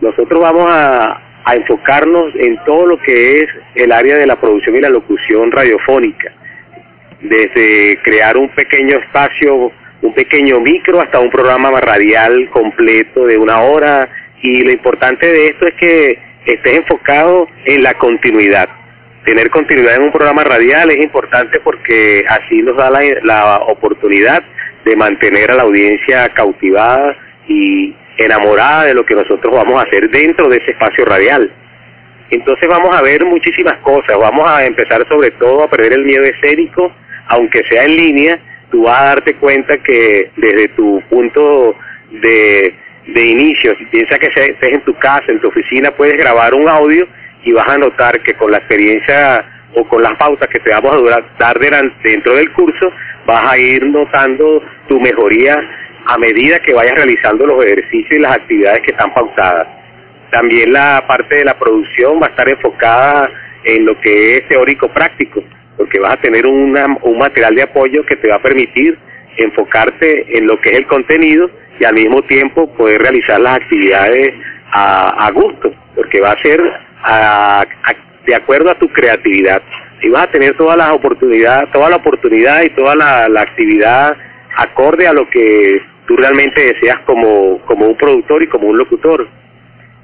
Nosotros vamos a enfocarnos en todo lo que es el área de la producción y la locución radiofónica, desde crear un pequeño espacio, un pequeño micro, hasta un programa radial completo de 1 hora, y lo importante de esto es que estés enfocado en la continuidad. Tener continuidad en un programa radial es importante porque así nos da la oportunidad de mantener a la audiencia cautivada y enamorada de lo que nosotros vamos a hacer dentro de ese espacio radial. Entonces vamos a ver muchísimas cosas, vamos a empezar sobre todo a perder el miedo escénico, aunque sea en línea. Tú vas a darte cuenta que desde tu punto de inicio, si piensas que estés en tu casa, en tu oficina, puedes grabar un audio y vas a notar que con la experiencia o con las pautas que te vamos a dar dentro del curso, vas a ir notando tu mejoría a medida que vayas realizando los ejercicios y las actividades que están pautadas. También la parte de la producción va a estar enfocada en lo que es teórico práctico, porque vas a tener un material de apoyo que te va a permitir enfocarte en lo que es el contenido y al mismo tiempo poder realizar las actividades a gusto, porque va a ser de acuerdo a tu creatividad, y vas a tener toda la oportunidad y toda la actividad acorde a lo que tú realmente deseas como un productor y como un locutor.